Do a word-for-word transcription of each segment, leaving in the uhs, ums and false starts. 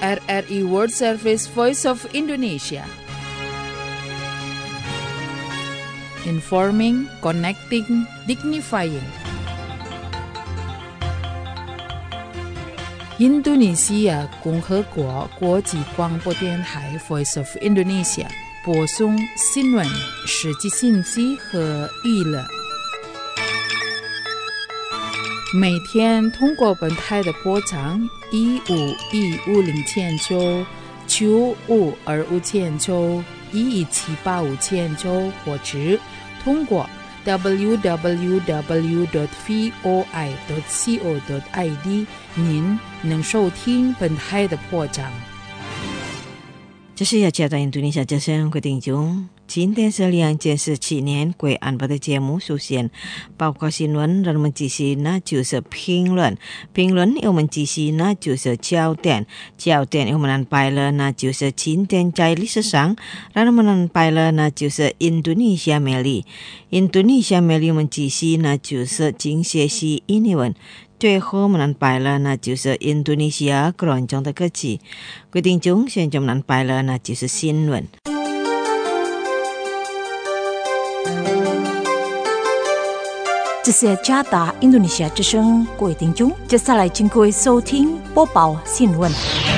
R R I World Service Voice of Indonesia. Informing, connecting, dignifying. Indonesia 共和国国际广播电台 Voice of Indonesia 播送新闻、实际信息和娱乐。每天通过本台的波长一五一五零千九、九五二五千九、一一七八五千九，或者通过 double-u double-u double-u dot voi dot co dot i d 您能收听本台的播章。 这是要加到印度尼西亚之声各位听众，今天是两件事七年贵安排的节目，首先包括新闻，让我们继续那就是评论，评论我们继续那就是焦点，焦点我们安排了那就是今天在历史上，让我们安排了那就是印度尼西亚美丽，印度尼西亚美丽我们继续那就是经学习英文。最后我们安排了那就是印度尼西亚广场的歌曲，各位听众，现在我们安排了那就是新闻。 这是加达印度尼西亚之声，各位听众，接下来请各位收听播报新闻。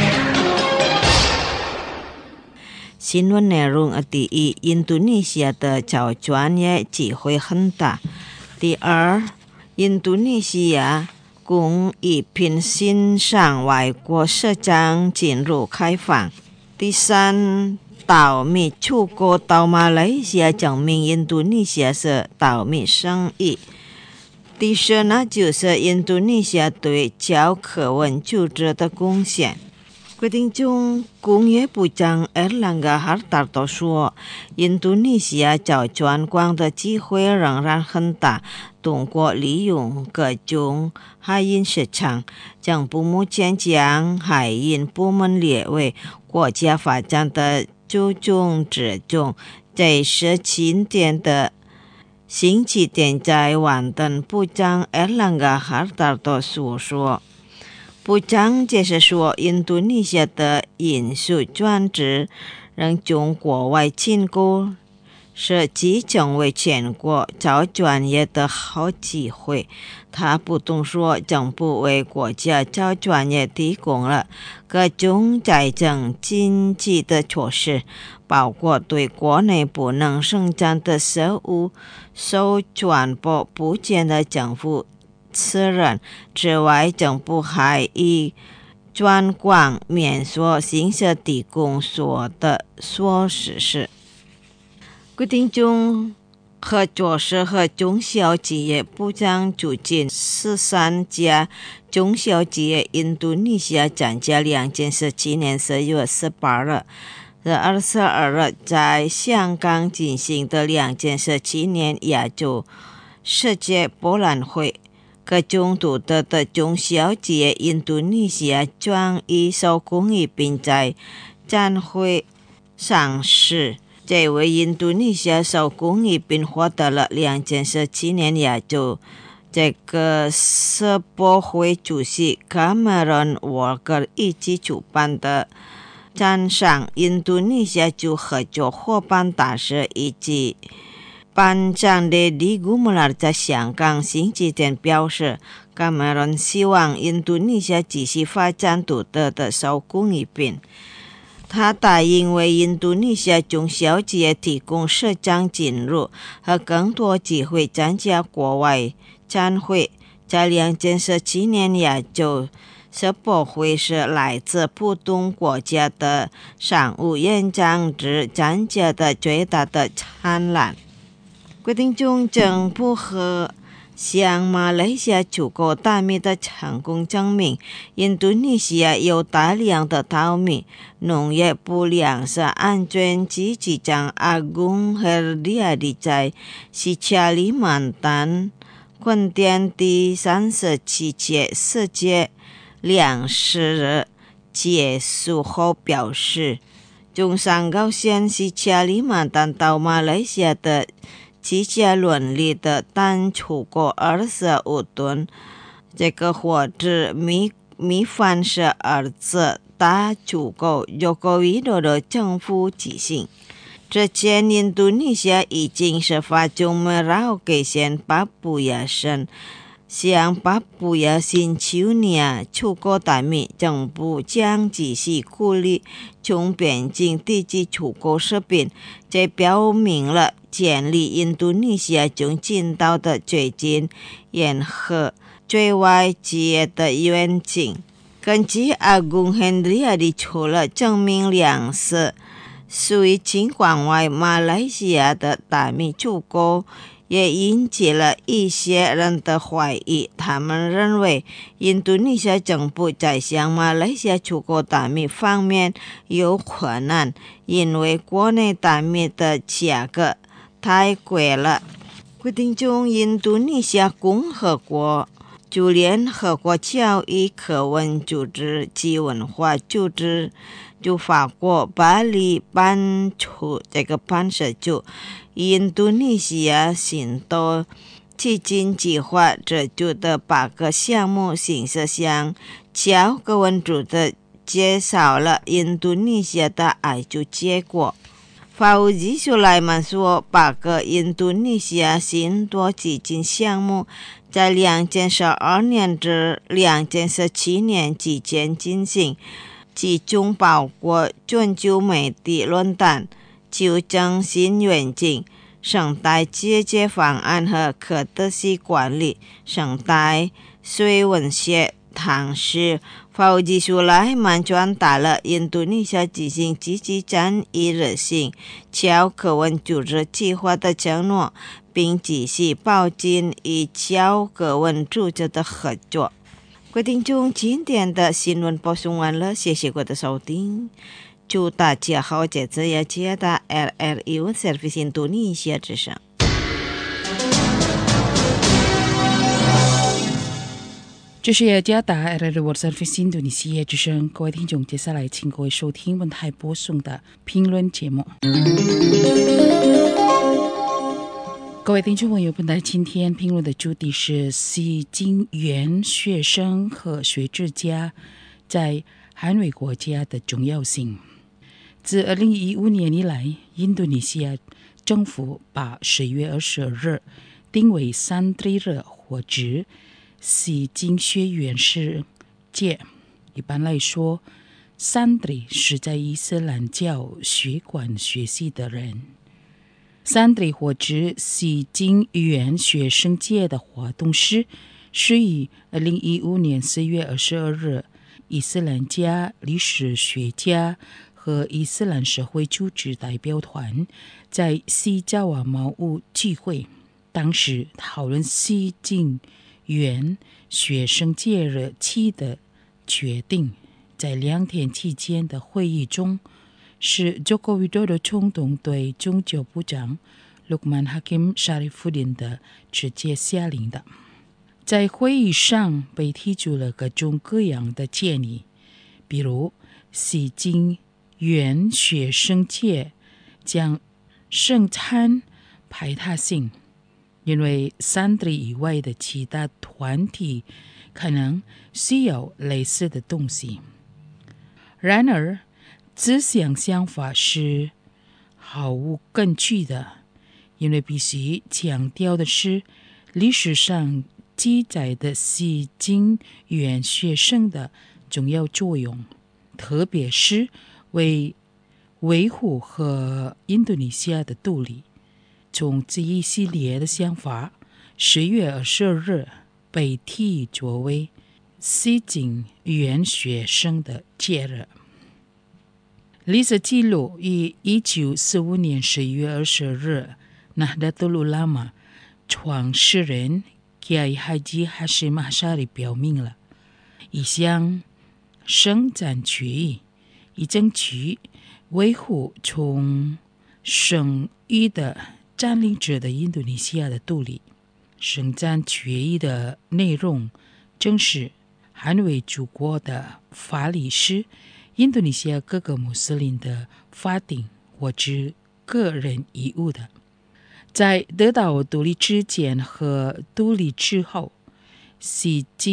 新闻内容第一，印度尼西亚的找专业机会很大。第二，印度尼西亚供一批欣赏外国市场进入开放。第三，稻米出口到马来西亚证明印度尼西亚是稻米生意。第四呢，就是印度尼西亚对教科文组织的贡献。规定中，工业部长埃尔兰加哈达多说，印度尼西亚找观光的机会仍然很大，通过利用各种海运市场，政府目前将海运部门列为国家发展的注重之中。这是今天的星期天在万登部长埃尔兰加哈达多所说。部长解释说，印度尼西亚的运输专职让中国外进口是即成为全国找专业的好机会。他补充说，政府为国家找专业提供了各种财政经济的措施，包括对国内不能生产的食物收全部部件的政府责任之外，政府还以专广免税形式提供所得所实施。规定中合作社和中小企业部长组建十三家中小企业印度尼西亚参加两件事，今年十月十八日和二十二日在香港进行的两件事，今年亚洲世界博览会。各种独特的中小企业印度尼西亚专一手工艺品在展会上市。这位印度尼西亚手工艺品获得了两件事今年亚洲这个世博会主席 Cameron Walker 一起主办的展上，印度尼西亚就合作伙伴大使以及班长的李古穆拉在香港星期天表示，卡梅伦希望印度尼西亚继续发展独特的手工艺品。他答应为印度尼西亚中小企业提供市场进入和更多机会参加国外展会。在两件事今年亚洲世博会是来自不同国家的商务演讲者参加的最大的展览。规定中，政府和向马来西亚出口大米的成功证明，印度尼西亚有大量的稻米。农业部粮食安全局局长阿贡赫利亚利在西加里曼丹昆甸第三十七届世界粮食日结束后表示，中山高县西加里曼丹到马来西亚的机械轮里的单出口二十五吨，这个货值米米饭是儿子达祖国joko widodo的政府执行。之前印度尼西亚已经是发中美绕给先巴布亚省向巴布亚新几内亚出口大米，政府将继续鼓励从边境地区出口食品，这表明了建立印度尼西亚中近岛的最近沿河最外界的愿景。根据阿公亨利亚的出了证明粮食随情况外，马来西亚的大米出口也引起了一些人的怀疑。他们认为印度尼西亚政府在向马来西亚出口大米方面有困难，因为国内大米的价格太贵了。规定中，印度尼西亚共和国就联合国教育科文组织及文化组织就法国巴黎办出这个办事组印度尼西亚新的基金计划，这就的八个项目形式向教科文组织介绍了印度尼西亚的研究结果。法务技术莱曼说，八个印度尼西亚新多基金项目在两千十二年至两千十七年之间进行，其中包括全球媒体论坛、纠正新愿景、生态解决方案和可持续管理、生态水文学、唐诗。法务技术莱曼传达了印度尼西亚执行积极战役热心教科文组织计划的承诺，并继续保证与教科文组织的合作。规定中今天的新闻播送完了，谢谢各位的收听，祝大家好，这次也接到 L L U Service 印度尼西亚之声。 这是雅加达 L L U Service 印度尼西亚之声，各位听众，接下来请各位收听文台播送的评论节目。各位听众朋友，本台今天评论的主题是西经院学生和学者家在韩维国家的重要性。自二零一五年以来，印度尼西亚政府把十月二十二日定为三три日或指西经学院世界。一般来说，三три是在伊斯兰教学馆学习的人。三три或指西经院学生界的活动是是以二零一五年四月二十二日伊斯兰家、历史学家和伊斯兰社会组织代表团在西爪哇茅屋聚会，当时讨论西经院学生界日期的决定。在两天期间的会议中，是 Joko Widodo 冲动对宗教部长 Luqman Hakim Sharifuddin 的直接下令的。在会议上被提出了各种各样的建议，比如西经院学生界将生产排他性，因为三три以外的其他团体可能需要类似的东西。然而这项想法是毫无根据的，因为必须强调的是历史上记载的西经院学生的重要作用，特别是为维护和印度尼西亚的独立。从这一系列的想法，十月二十二日被提议作为西经院学生的节日。历史记录于一九四五年十一月二十二日，纳达图鲁拉玛创始人 Kiai Haji Hashim Ashari 表明了一项生产决议，以争取维护从剩余的占领者的印度尼西亚的独立。生产决议的内容正是捍卫祖国的法律是印度尼西亚各个穆斯林的法定或者个人义务的。在得到独立之前和独立之后，西经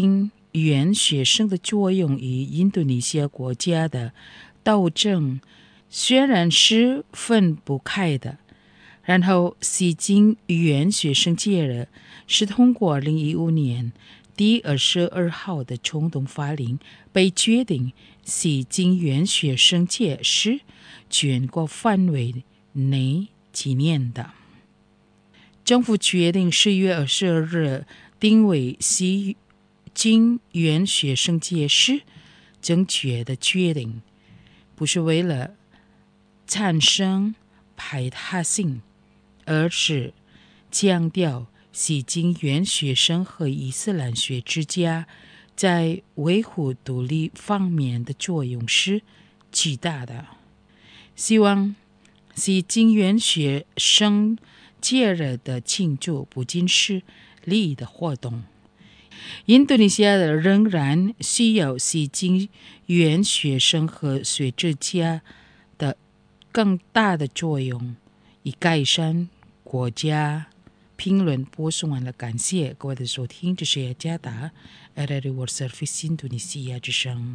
原学生的作用于印度尼西亚国家的斗争虽然是分不开的，然后西京原学生节日是通过二零一五年第二十二号的冲动法令被决定，西京原学生节是全国范围内纪念的。政府决定十月二十二日定为西京原学生节是正确的决定，不是为了产生排他性，而是强调西京原学生和伊斯兰学之家在维护独立方面的作用是巨大的。希望西京原学生节日的庆祝不仅是利益的活动，印度尼西亚仍然需要西京原学生和学者家的更大的作用，以改善国家。评论播送完了，感谢各位的收听，这是雅加达 R R I World Service 印度尼西亚之声。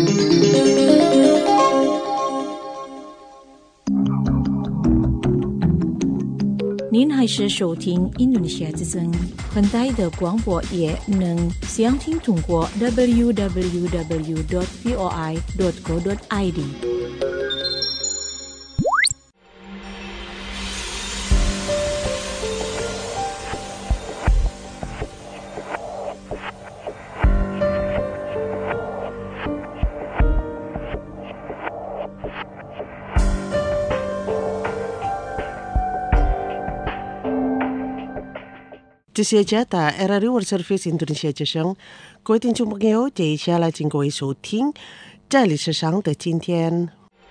您还是收听印度尼西亚之声，很大的广播也能详听通过 double-u double-u double-u dot voi dot co dot i d。 这是加达 R R I World Service 印度尼西亚之声，各位听众朋友，接下来请各位收听在历史上的今天。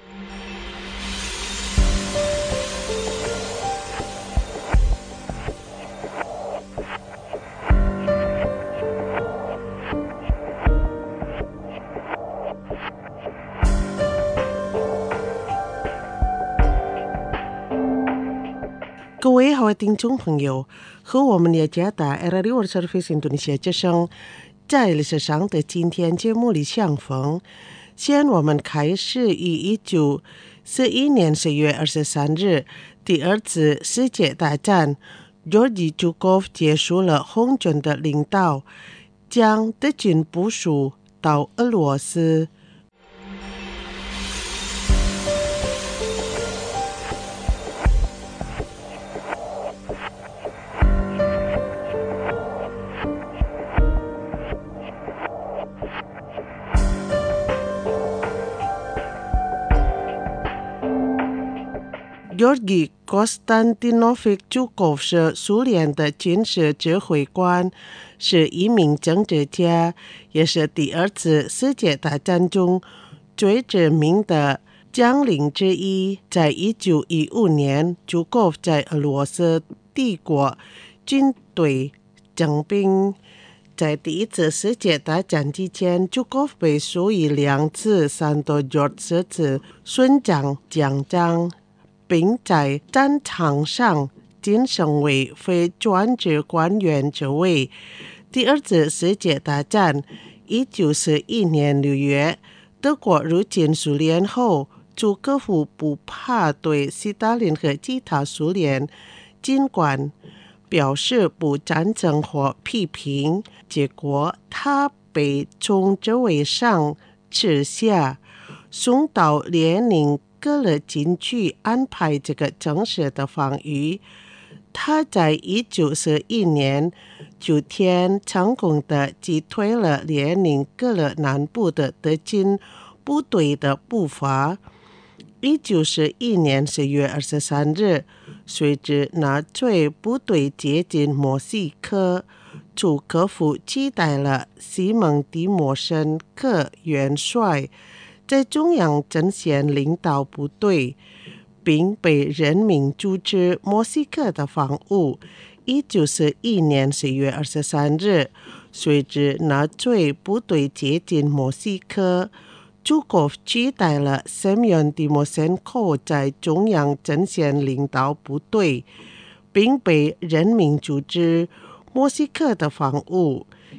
各位好，听众朋友，和我们雅加达 R R I World Service 印度尼西亚之声在历史上的今天节目里相逢。先我们开始于一九四一年十月二十三日，第二次世界大战 Georgy Zhukov 结束了红军的领导，将德军部署到俄罗斯。Georgy Konstantinovich Zhukov 是苏联的军事指挥官，是一名政治家，也是第二次世界大战中最知名的将领之一。在一九一五年 Zhukov 在俄罗斯帝国军队征兵。在第一次世界大战期间 Zhukov 被授予两次三多 George 十次勋章奖章，并在战场上晋升为非专职官员职位。第二次世界大战一九四一年六月，德国入侵苏联后，朱可夫不怕对斯大林和其他苏联军官表示不赞成或批评，结果他被从职位上撤下，送到列宁格勒军区安排这个正式的防御。他在一九四一年秋天成功地击退了列宁格勒南部的德军部队的步伐。一九四一年十月二十三日，随着纳粹部队接近莫斯科，朱可夫取代了西蒙蒂莫申科元帅，在中央阵线领导部队，并被人民组织莫斯科的防务。一九四一年十月二十三日，随着纳粹部队接近莫斯科，朱可夫取代了塞米恩蒂莫申科在中央阵线领导部队，并被人民组织莫斯科的防务。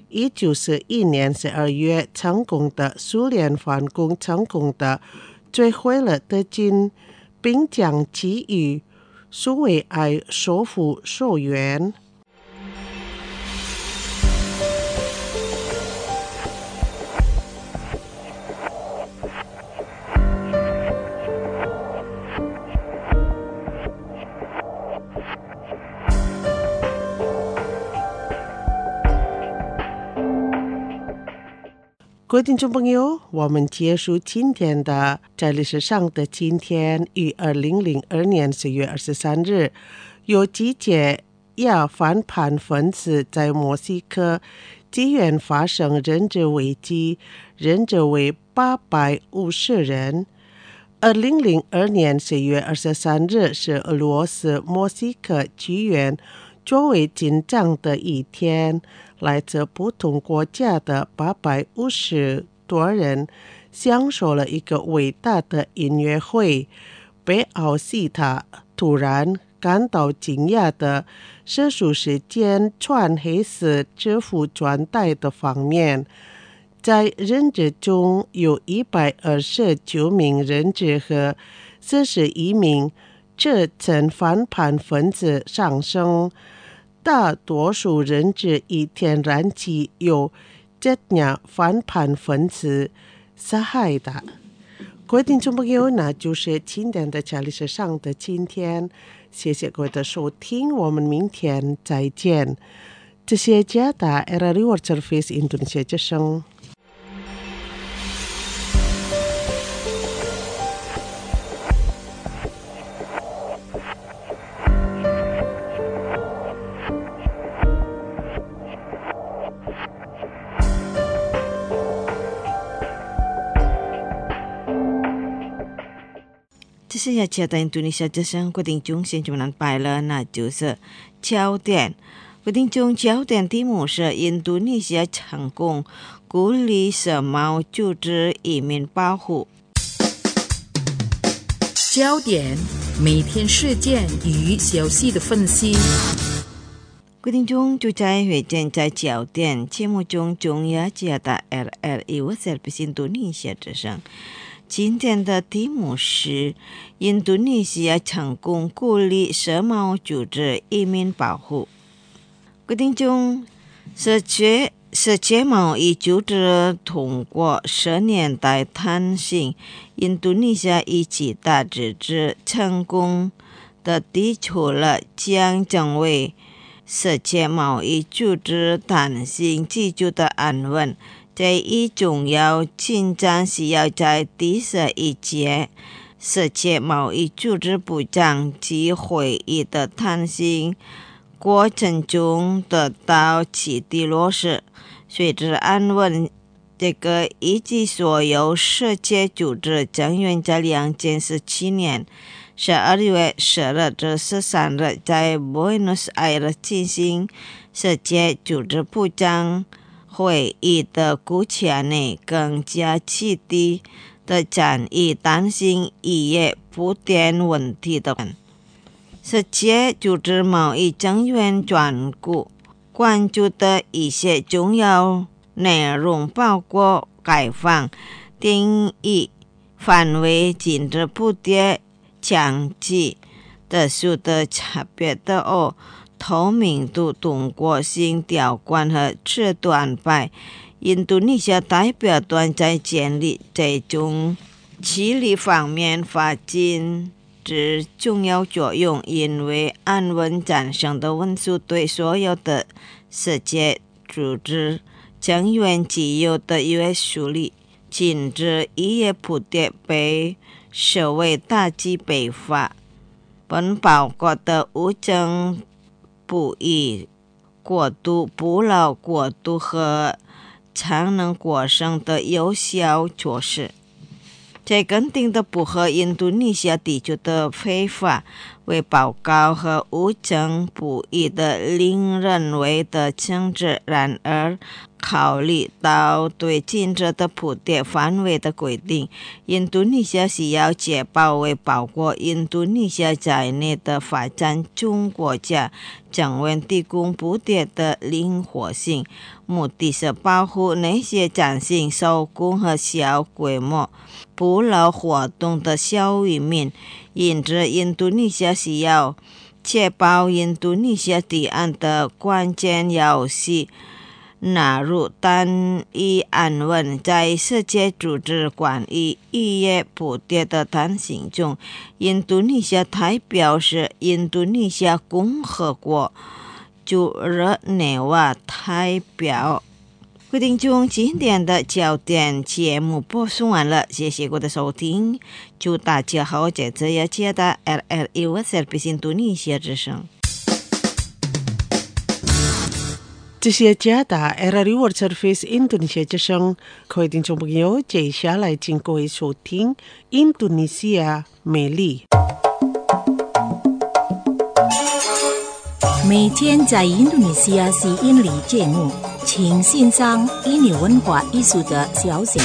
一九四一年十二月成功的苏联反攻成功的追回了德军，并将其与苏维埃收复所愿。各位听众朋友，我们结束今天的在历史上的今天于二零零二年十月二十三日，有几节亚反叛分子在墨西哥机缘发生人质危机，人质为八百五十人。二零零二年十月二十三日是俄罗斯墨西哥机缘最为紧张的一天，来自不同国家的八百五十多人享受了一个伟大的音乐会。被奥西塔突然感到惊讶的是数时间穿黑色制服装带的方面，在人质中有一百二十九名人质和四十一名这层反叛分子丧生。大多数人质以天然气由这样反叛分子杀害的。各位听众朋友，那就是今天的历史上的今天，谢谢各位的收听，我们明天再见。这些加大 R R I World Service Indonesia 之声。 这是要接到印度尼西亚之声决定中现在拜了，那就是焦点。决定中焦点题目是印度尼西亚成功鼓励社贸组织移民保护。 焦点每天事件与消息的分析。 决定中就在会见在焦点节目中中央接到 R R I World Service 印度尼西亚之声。今天的题目是印度尼西亚成功鼓励社贸组织移民保护。决定中世界世界贸易组织通过十年代探寻印度尼西亚以极大支持成功的提出了将成为世界贸易组织弹性自主的安稳。这一重要进展是要在第十一届世界贸易组织部长级会议的弹性过程中得到其地落实。随着安稳这个以及所有世界组织成员在两千十七年十二月十日至十三日在 Buenos Aires 进行世界组织部长会议的股权内更加起地的战役担心一夜不点问题的世界组织贸易成员专顾关注的一些重要内容包括开放定义范围禁止不点强制特殊的差别的哦透明度、通过性条款和制度安排。印度尼西亚代表团在建立这种治理方面发展之重要作用，因为安稳战胜的文书对所有的世界组织成员具有的约束力，禁止一夜不点被视为大忌违法。本包括的无证不义、过度捕捞、过度和常能过剩的有效措施。这肯定的不和印度尼西亚地区的非法为报告和无证不义的令人为的政治。然而考虑到对禁止的普遍范围的规定，印度尼西亚需要确保为包括印度尼西亚在内的发展中国家成员提供普遍的灵活性，目的是保护那些进行手工和小规模捕捞活动的小渔民。因此印度尼西亚需要确保印度尼西亚提案的关键要素纳入单一安稳在世界组织关于渔业普遍的弹性中。印度尼西亚代表是印度尼西亚共和国驻日内瓦代表。各位听众，今天的焦点节目播送完了，谢谢各位的收听，祝大家好，在这一期的 R R I Service 印度尼西亚之声。 这些家的 R R I World Service 印度尼西亚之声，各位听众朋友，接下来请各位收听印度尼西亚美丽。 每天在印度尼西亚是印尼节目，请欣赏印尼文化艺术的消息。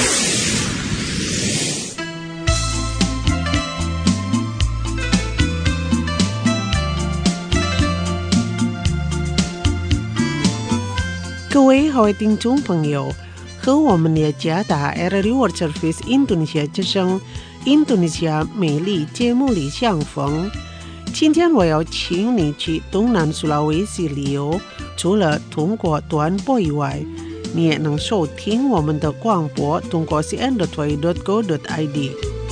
各位好的听众朋友，和我们的家的 R R I World Service 印度尼西亚之声印度尼西亚美丽节目里相逢。今天我要请你去东南苏拉威西旅游，除了通过短波以外，你也能收听我们的广播，通过 c n dot y dot go dot i d。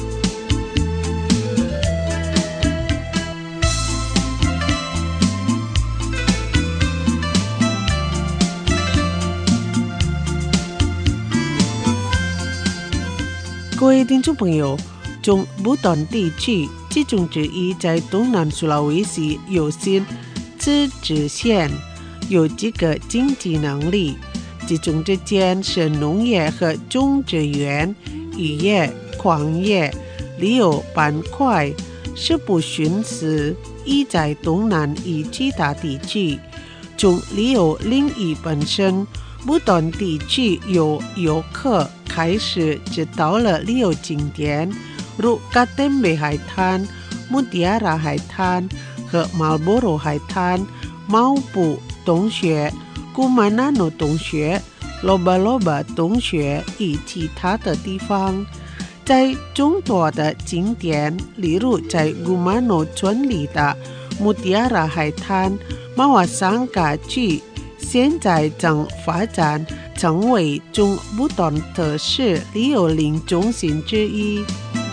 各位听众朋友，中不丹地区其中之一在东南苏拉威西有新自治县，有几个经济能力，其中之间是农业和种植园、渔业、矿业、旅游板块，是不寻思亦在东南以其他地区。从旅游领域本身，不丹地区有游客开始知道了旅游景点，如嘎登贝海滩、穆迪亚拉海滩和马尔波罗海滩、毛布洞穴、古马纳诺洞穴、罗巴罗巴洞穴以其他的地方。在众多的景点，例如在古马诺村里的穆迪亚拉海滩、马瓦桑嘎区，现在正发展成为中不丹特色旅游领中心之一。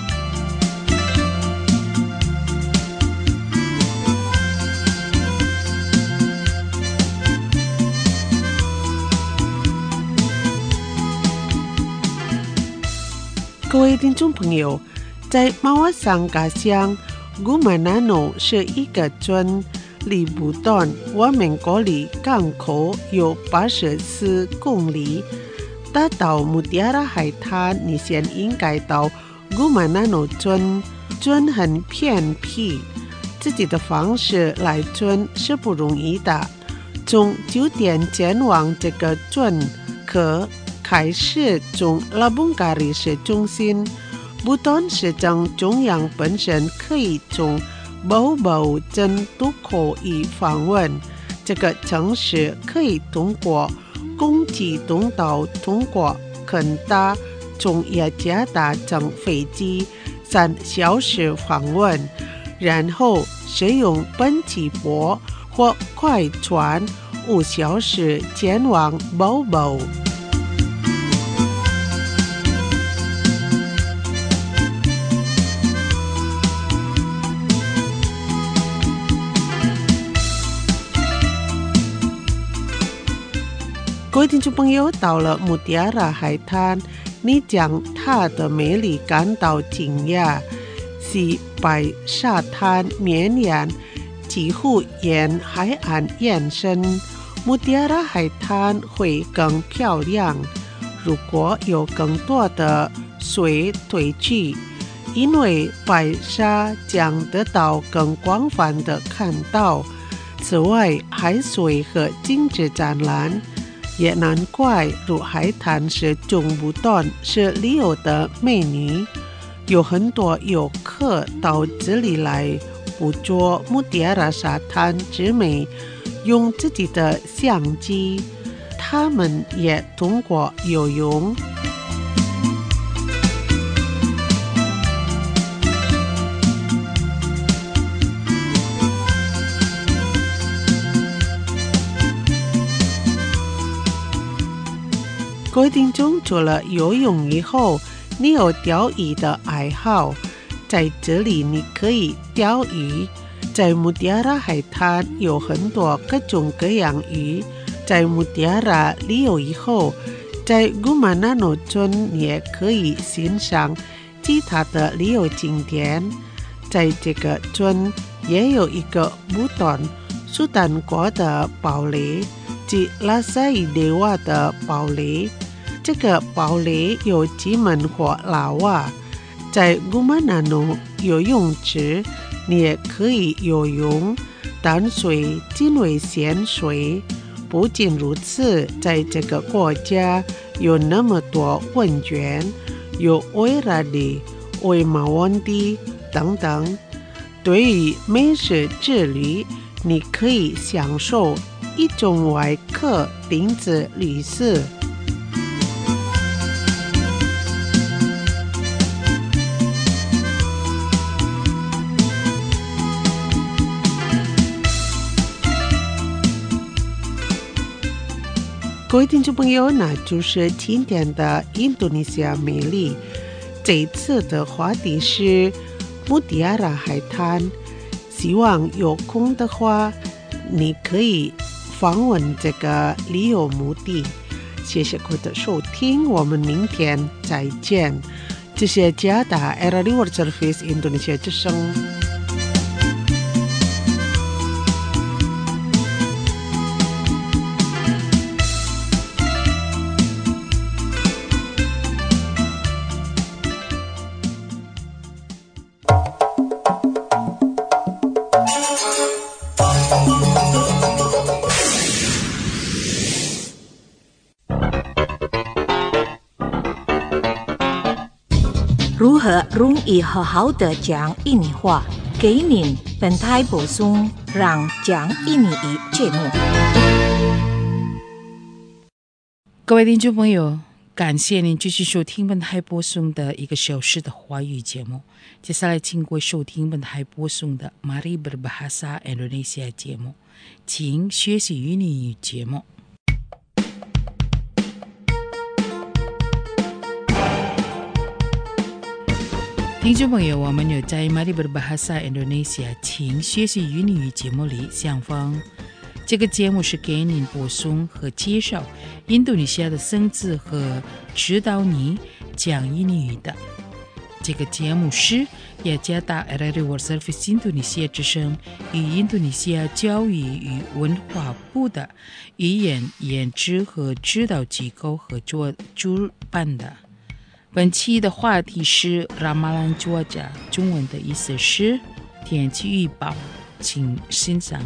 各位听众朋友，在马瓦桑嘎乡古马纳诺是一个村，离不丹我们国里港口有八十四公里。达到穆迪亚拉海滩，你先应该到古马纳诺村，村很偏僻，自己的方式来村是不容易的。从酒店前往这个村，可开始从拉bun嘎里市中心，不丹市政中央本身可以从包包镇渡口以访问这个城市，可以通过公际通道通过肯达从雅加达乘飞机三小时访问，然后使用奔驰波或快船五小时前往包包。各位听众朋友，到了穆迪亚拉海滩，你将它的美丽感到惊讶，是白沙滩绵延，几乎沿海岸延伸。穆迪亚拉海滩会更漂亮，如果有更多的水退去， 因为白沙将得到更广泛的看到。此外，海水和金子湛蓝，也难怪入海滩是中不断是旅游的美女。有很多游客到这里来捕捉穆迪亚拉沙滩之美，用自己的相机，他们也通过游泳。各位听众，除了游泳以后，你有钓鱼的爱好，在这里你可以钓鱼。在穆迪亚拉海滩有很多各种各样鱼。在穆迪亚拉旅游以后，在古马纳诺村你也可以欣赏其他的旅游景点。在这个村也有一个不断苏丹国的堡垒，即拉萨伊德瓦的堡垒。这个堡垒有几门火拉瓦。在古马纳诺游泳池你也可以游泳、淡水、近卫潜水。不仅如此，在这个国家有那么多温泉，有维拉地、维马温地等等。对于美食之旅，你可以享受一种外客定制旅行。各位听众朋友，那就是今天的印度尼西亚美丽。这一次的话题是穆迪亚拉海滩，希望有空的话，你可以访问这个旅游目的。谢谢各位的收听，我们明天再见。这是加达 R R I World Service 印度尼西亚之声。 如何容易好好的讲印尼话？给您本台播送让讲印尼语节目。 各位听众朋友，感谢您继续收听本台播送的一个小时的华语节目。接下来请各位收听本台播送的 Mari Berbahasa Indonesia 节目，请学习印尼语节目。听众朋友，我们有在 Mari Berbahasa Indonesia 请学习印尼语节目里相逢。这个节目是给您播送和介绍印度尼西亚的生字和指导你讲印尼语的。这个节目是雅加达 R R I World Service 印度尼西亚之声与印度尼西亚教育与文化部的语言研制和指导机构合作主办的。本期的话题是 Ramalan Cuaca， 中文的意思是天气预报，请欣赏。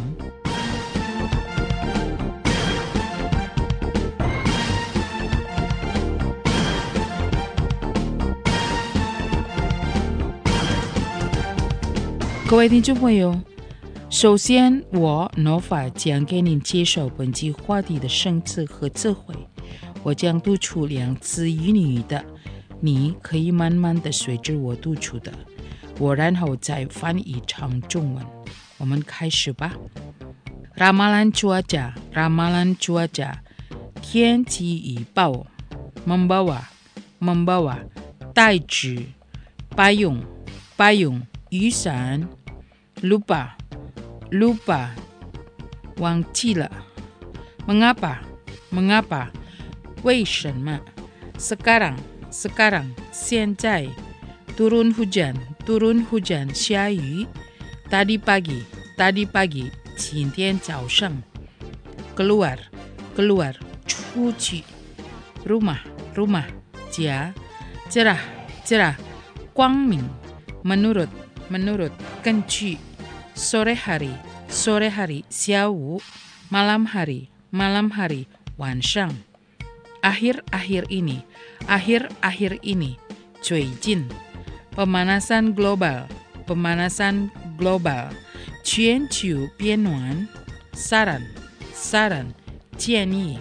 各位听众朋友，首先我 Nova 将给您介绍本期话题的生词和词汇。我将读出两次印尼语的，你可以慢慢的随着我读出的，我然后再翻译成中文。我们开始吧。Ramalan cuaca, ramalan cuaca， 天气预报 membawa membawa 带着 payung payung 雨伞 lupa lupa 忘记了 mengapa mengapa 为什么 sekarang sekarang 现在 turun hujan turun hujan 下雨 tadi pagi tadi pagi 今天早上 keluar keluar 出去 rumah rumah 家 cerah cerah 光明 menurut, menurut, 根据 sore hari, sore hari, 下午 malam hari, malam hari, 晚上 akhir-akhir ini, akhir-akhir ini, 最近 pemanasan global, pemanasan global, 全球变暖 saran, saran, 建议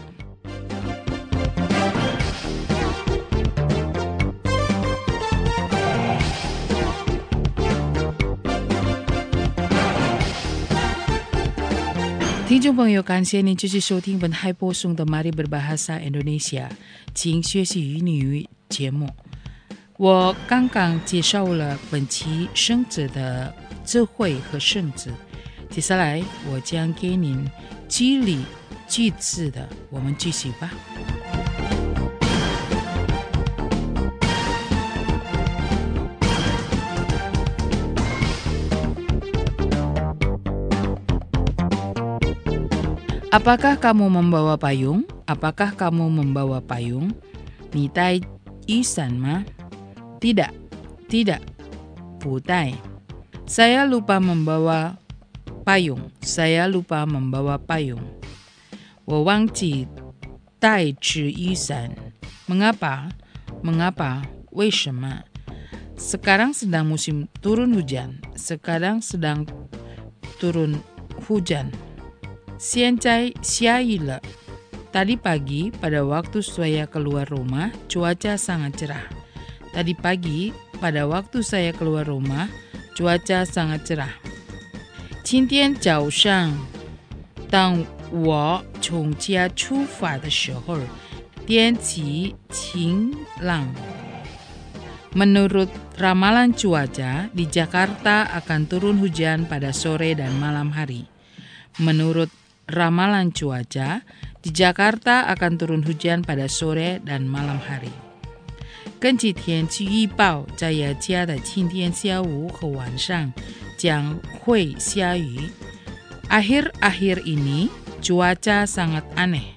听众朋友，感谢您继续收听本台播送的《Mari Berbahasa Indonesia》请学习语语节目。我刚刚介绍了本期生字的智慧和生字，接下来我将给您激励句子的，我们继续吧。Apakah kamu membawa payung? Apakah kamu membawa payung? 你带雨伞吗？ Tidak, tidak, 不带。 Saya lupa membawa payung. Saya lupa membawa payung. 我忘记带纸雨伞。 Mengapa? Mengapa? 为什么？ Sekarang sedang musim turun hujan. Sekarang sedang turun hujan. 现在下雨了。 Tadi pagi pada waktu saya keluar rumah, cuaca sangat cerah. Tadi pagi pada waktu saya keluar rumah, cuaca sangat cerah. 今天早上当我从家出发的时候，天气晴朗。 Menurut ramalan cuaca, di Jakarta akan turun hujan pada sore dan malam hari. Menurut ramalan cuaca, di Jakarta akan turun hujan pada sore dan malam hari. 根据天气预报，在雅加的今天下午和晚上将会下雨。Akhir-akhir ini cuaca sangat aneh.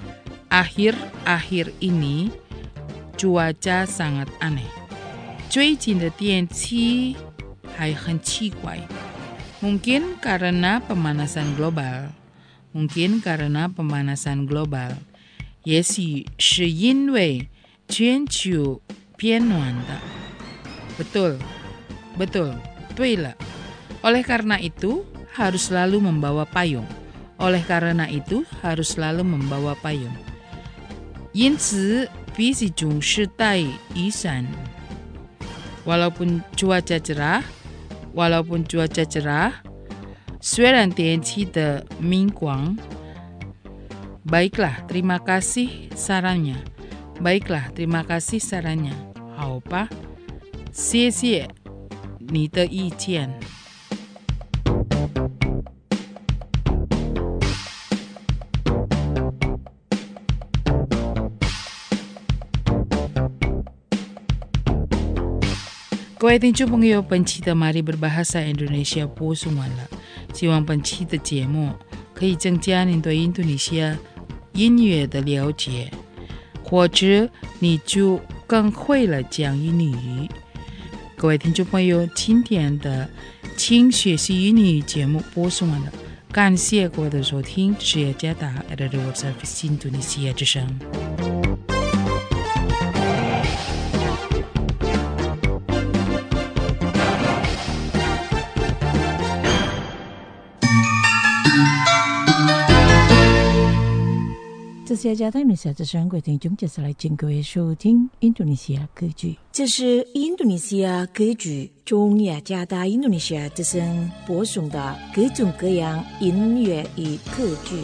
Akhir-akhir ini cuaca sangat aneh. 最近的天气还很奇怪。 Mungkin karena pemanasan global. Mungkin karena pemanasan global. 也许是因为全球变暖的。 Betul, betul, 对了。 Oleh karena itu, harus selalu membawa payung. Oleh karena itu, harus selalu membawa payung. 因此，必须总是带雨伞。 Walaupun cuaca cerah, walaupun cuaca cerah, 虽然天气的明光。 Baiklah, terima kasih sarannya. Baiklah, terima kasih sarannya. 好吧，谢谢你的意见。 各位听众朋友，本期的 Mari Berbahasa Indonesia 播送完了，希望本期的节目可以增加您对印度尼西亚音乐的了解，或者你就更会了讲印尼语。各位听众朋友，今天的请学习印尼语节目播送完了，感谢各位的收听，这是雅加达 Radio Service 印度尼西亚之声。 这是雅加达印度尼西亚之声，各位听众，接下来请各位收听印度尼西亚歌剧。这是印度尼西亚歌剧从雅加达印度尼西亚之声播送的各种各样音乐与歌剧。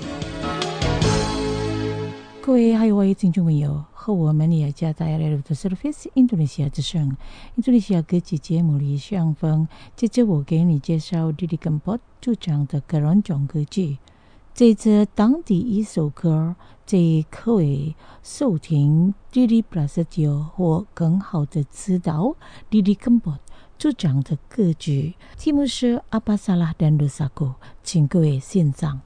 各位还有我的听众朋友，和我们雅加达 Radio Service 印度尼西亚之声印度尼西亚歌剧节目里相逢。接着我给你介绍 Didi Kempot 主唱的个人种歌剧。这次当第一首歌，这可为收听 Didi Prasetyo 或更好的指导 Didi Kempot 主唱的歌剧，题目是 Apa Salah dan Dosaku， 请各位欣赏。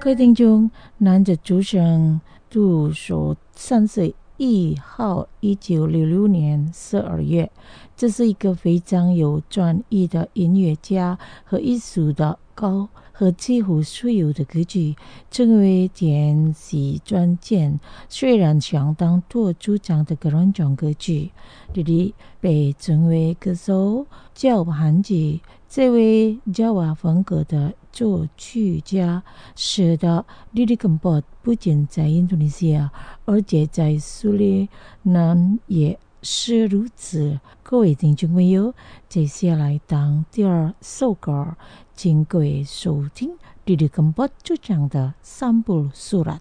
各位听众，男子主生杜守三岁一号，一九六六年十二月，这是一个非常有专业的音乐家和艺术的高和几乎所有的歌曲成为电视专辑，虽然相当多主张的各种歌曲，这里被称为歌手焦汉吉。这位焦瓦风格的作曲家使得 Didi Kempot 不仅在印度尼西亚，而且在苏联南也是如此。各位听众朋友，接下来当第二首歌，请各位收听 Didi Kempot 主唱的Sampul Surat。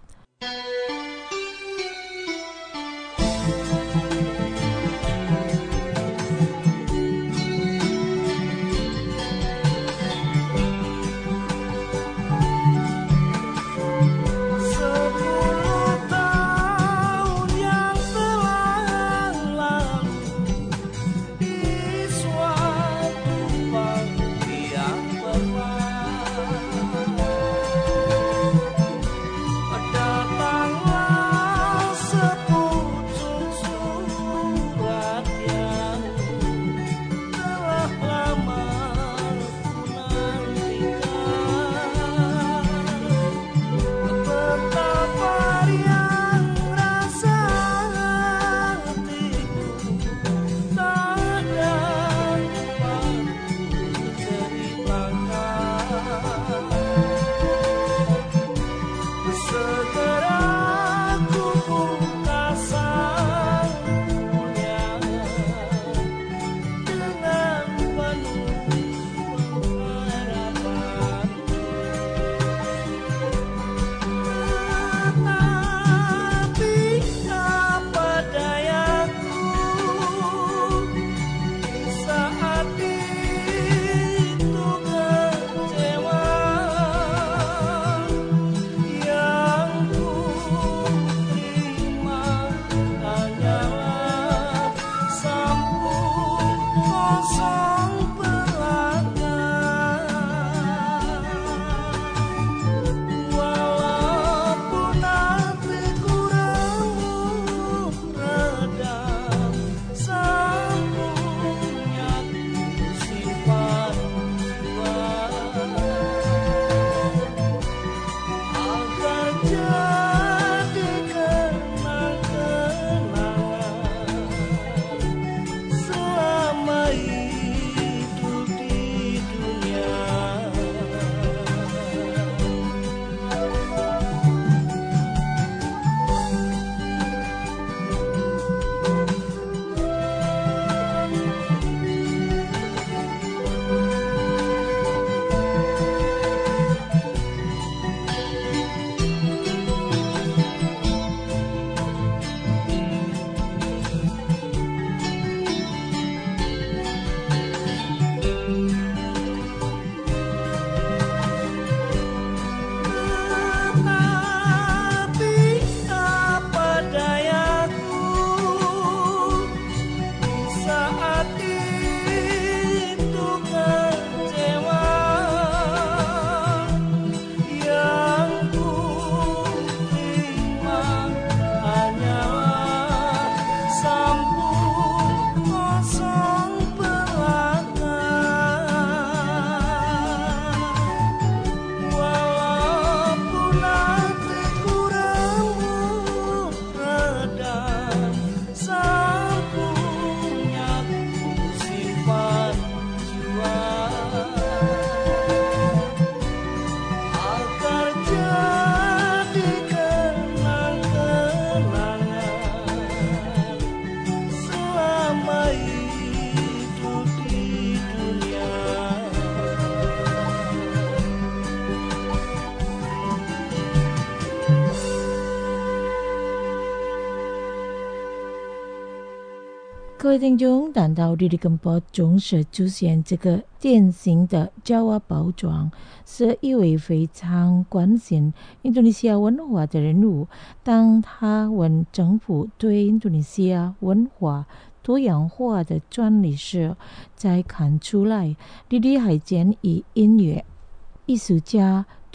各位听众，谈到 Didi Kempot 总是出现这个典型的焦瓦包装，是一位非常关心印度尼西亚文化的人物。当他问政府对印度尼西亚文化多样化的专利时，才看出来 Didi 还建议音乐艺术家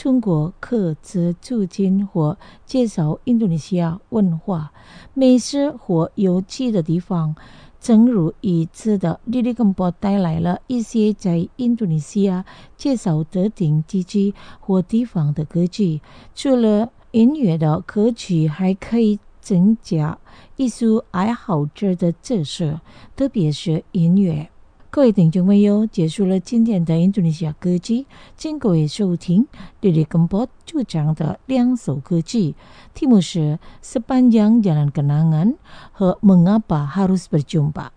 通过课程促进或介绍印度尼西亚文化、美食或有趣的地方。正如已知的，莉莉根博带来了一些在印度尼西亚介绍特定地区或地方的歌曲。除了音乐的歌曲，还可以增加艺术爱好者的特色，特别是音乐。各位听众朋友，结束了今天的印度尼西亚歌曲，请各位收听莉莉根博主唱的两首歌曲，题目是 Sepanjang Jalan Kenangan 和 Mengapa Harus Berjumpa。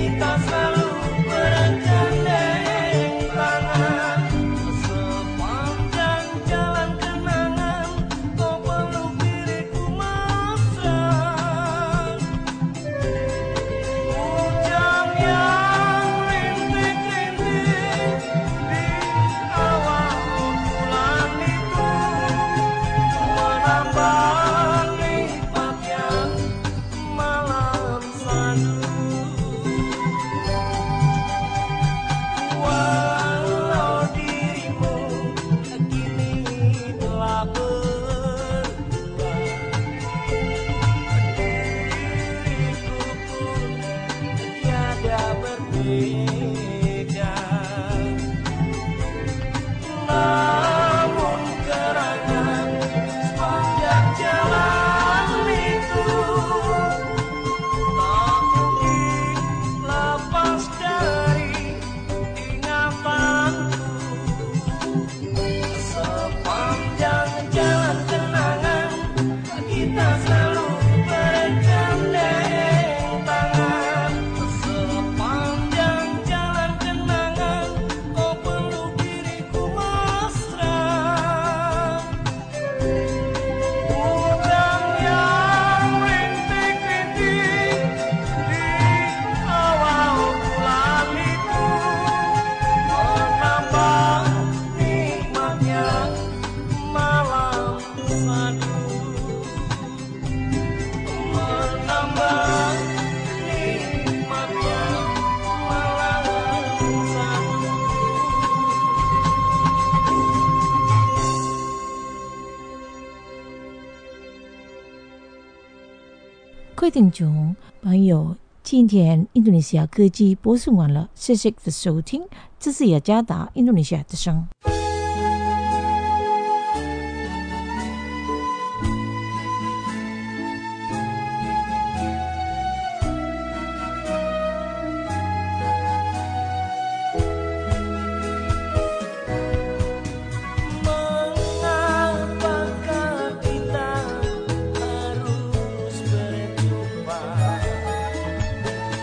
各位听众朋友，今天印度尼西亚歌剧播送完了，谢谢的收听，这是雅加达印度尼西亚之声。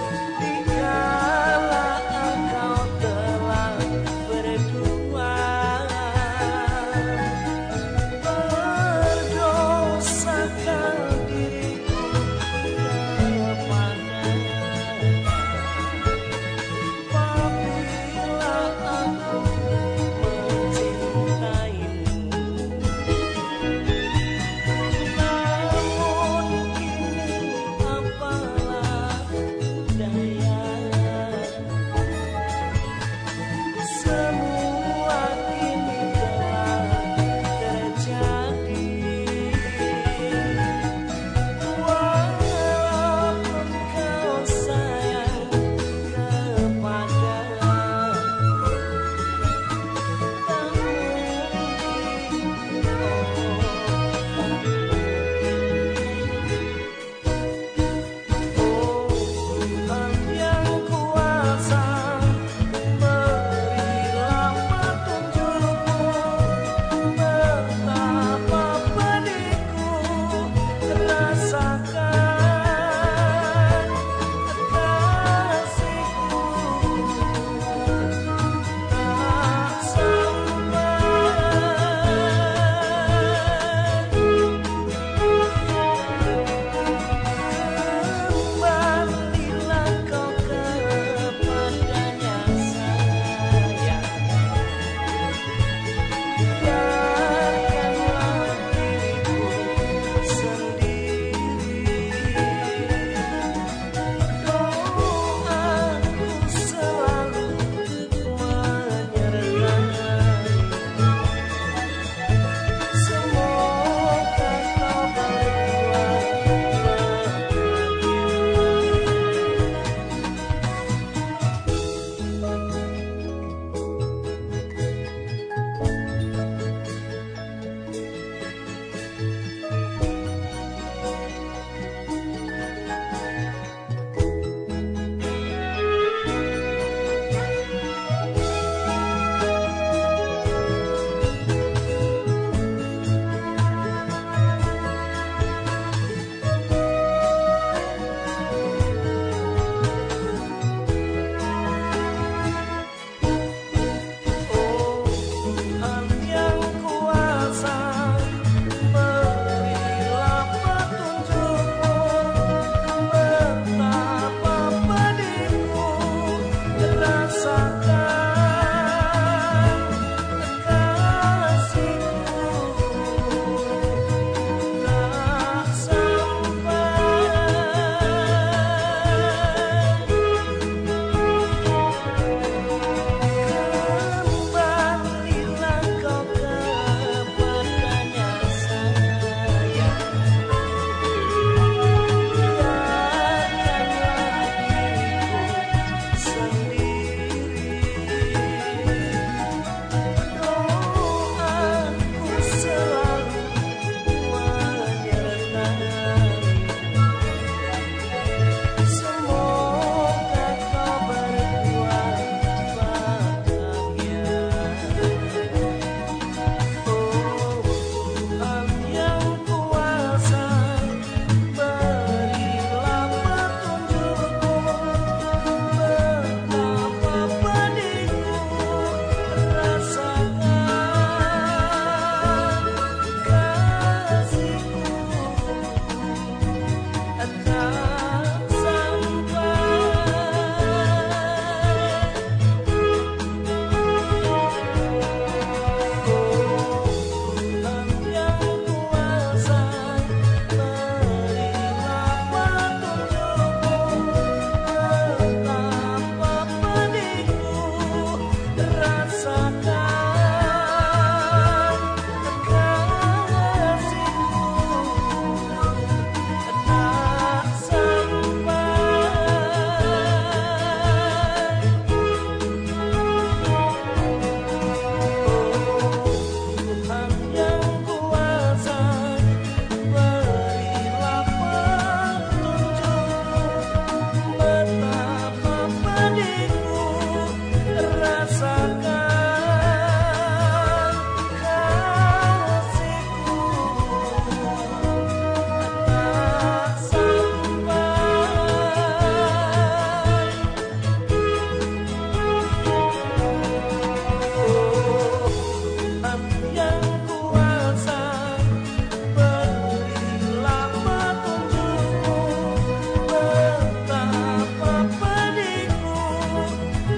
Dikala engkau telah berdua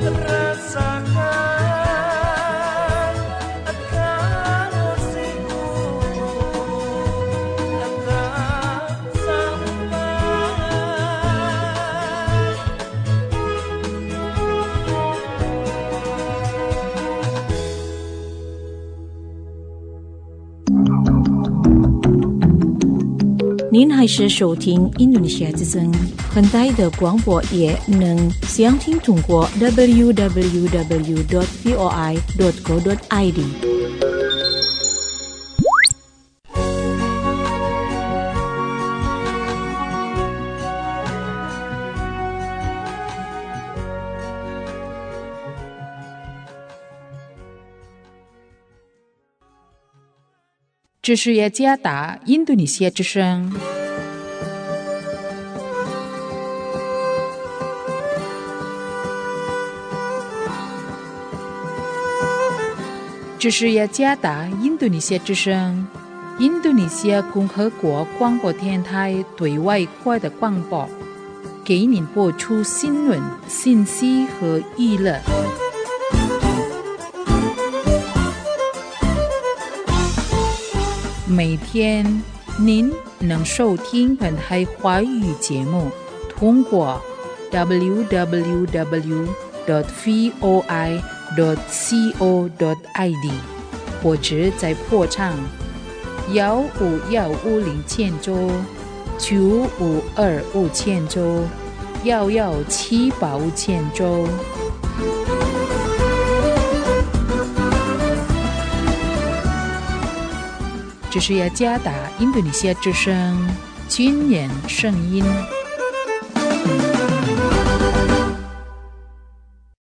您还是收听印度尼西亚之声，很大的广播也能详听通过 double-u double-u double-u dot v o i dot co dot i d。 这是雅加达印度尼西亚之声。这是雅加达印度尼西亚之声，印度尼西亚共和国广播电台对外国的广播，给您播出新闻、信息和娱乐。每天您能收听本台华语节目，通过 double-u double-u double-u dot v o i dot co dot i d 或者在破唱幺五幺五零千州九五二五千州幺幺七八五千州。这是雅加达印度尼西亚之声军人声音。